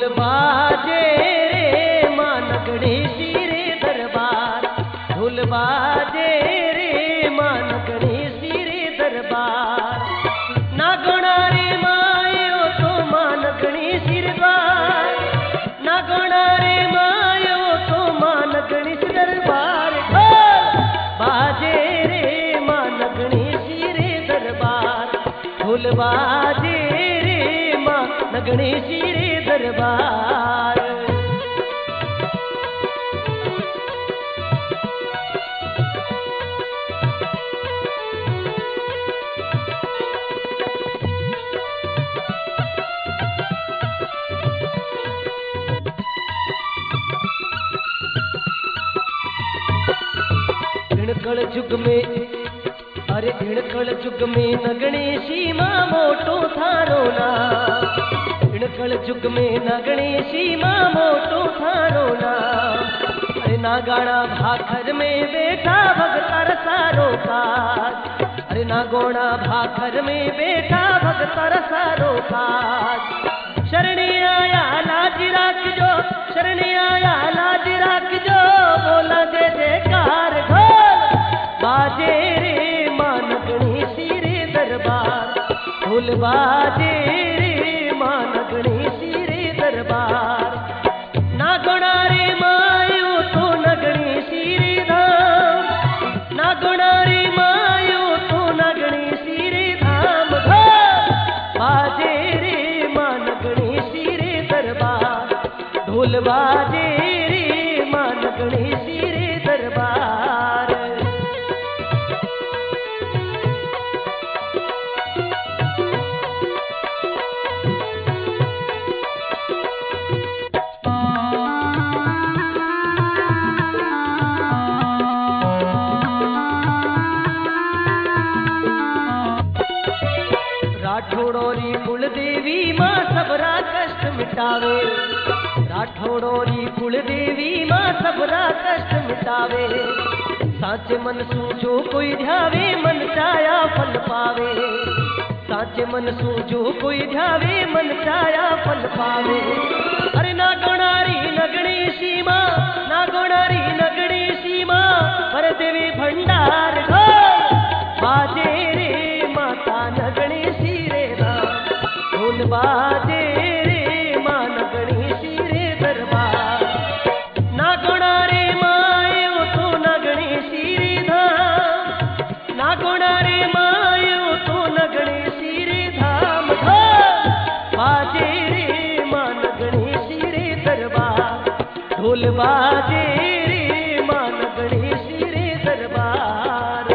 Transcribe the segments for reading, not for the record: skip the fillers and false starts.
बाजे रे माँ गणेशी रे दरबार, ढोल बाजे रे माँ गणेशी रे दरबार। ना गोणा रे मायो तो माँ गणेशी रे द्वार, ना गोणा रे मायो तो माँ गणेश दरबार। बाजे रे माँ गणेशी रे दरबार, ढोल बाजे रे माँ गणेशी रे दरबार। इणकल जुग में, अरे इणकल जुग में न गणेशी माँ मोटो थारो नाम, इणकल जुग में न गणेशी माँ मोटो थारो नाम। अरे ना गाना भाखर में बैठा भगतर सारो काज, अरे ना गोणा भाखर में बैठा भगतर सारो काज। शरणी आया लाज राख जो, शरणी आया लाज राख जो, बोला जय जयकार ढोल बाजे रे माँ गणेशी रे दरबार, ढोल बाजे रे माँ गणेशी रे दरबार। ना गोणा रे मायो तो न गणेशी रे धाम, ना गोणा रे मायो तो न गणेशी रे धाम। बाजे रे माँ गणेशी रे दरबार, ढोल बाजे रे माँ गणेशी रे दरबार। राठौड़ोरी कुल देवी माँ सबरा कष्ट मिटावे, राठौड़ोरी कुल देवी माँ सबरा कष्ट मिटावे। साचे मन सूझो कोई ध्यावे मन चाया फल पावे, साचे मन सूझो कोई ध्यावे मन चाया फल पावे। अरे ना गोणारी न गणेशी माँ, ना गोणारी न गणेशी माँ, पर देवी भंडार ढोल बाजे रे माता न गणेशी रे राम, ढोल बाजे रे माँ गणेशी रे दरबार। ना गोणा रे मायो तो न गणेशी रे धाम, ना गोणा रे मायो तो न गणेशी रे धाम। बाजे रे माँ गणेशी रे दरबार, ढोल बाजे रे माँ गणेशी रे दरबार।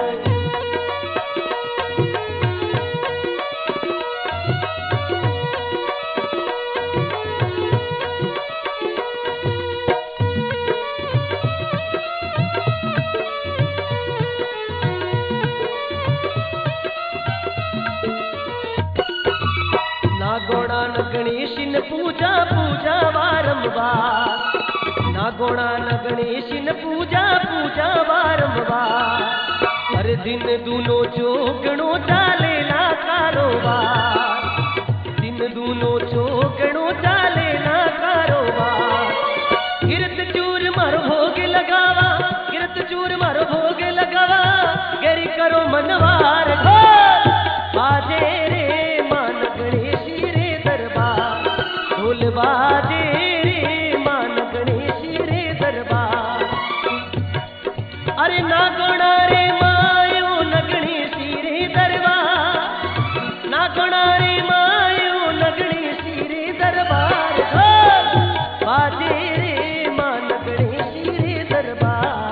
ना गोणा न गणेशिन पूजा पूजा वारंवार, ना गोणा न गणेशिन पूजा पूजा वारंवार। हर दिन दूनो चौगणो चालेला कारोबार, दिन दूनो चौगणो चालेला कारोबार। गिरत चूर मारो भोग लगावा, गिरत चूर मारो भोग लगावा, गरी करो मनवार ढोल बाजे रे माँ गणेशी रे दरबार, ढोल बाजे रे माँ गणेशी रे दरबार। अरे ना गोणा रे मायो न गणेशी रे दरबार, ना गोणा रे मायो न गणेशी रे दरबार। बाजे रे माँ गणेशी रे दरबार।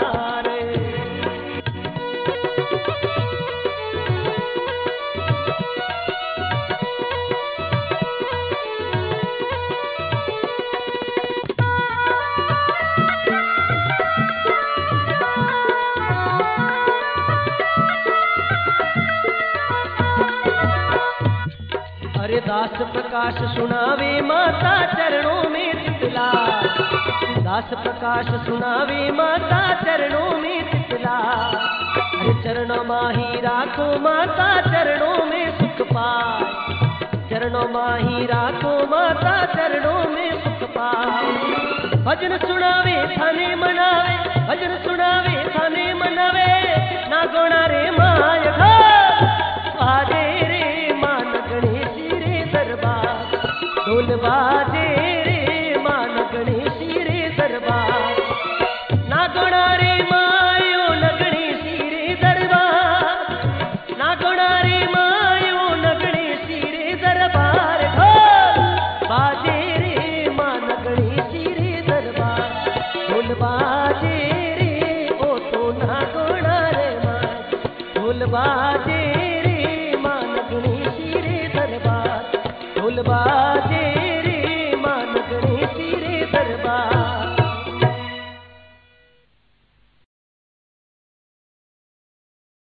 अरे दास प्रकाश सुनावे माता चरणों में चितला, दास प्रकाश सुनावे माता चरणों में चितला। अरे चरण माही राखो माता चरणों में सुख पाए, चरणों माही राखो माता चरणों में सुख दरबार। भजन सुनावे थाने मनावे, भजन सुनावे थाने मनावे, ना गोणा रे माय घर बाजे रे मान गणेशी रे दरबार। ढोल बाजे रे मान गणेशी रे दरबार। ना गोणा रे मायो न गणेशी रे दरबार, ना गोणा रे मायो न गणेशी रे दरबार। ढोल बाजे रे मान गणेशी रे दरबार। ढोल बाजे रे ओ तो ना गोणा रे माय, ढोल बाजे रे मान गणेशी रे दरबार। ढोल बाजे रे मान गणेशी रे दरबार।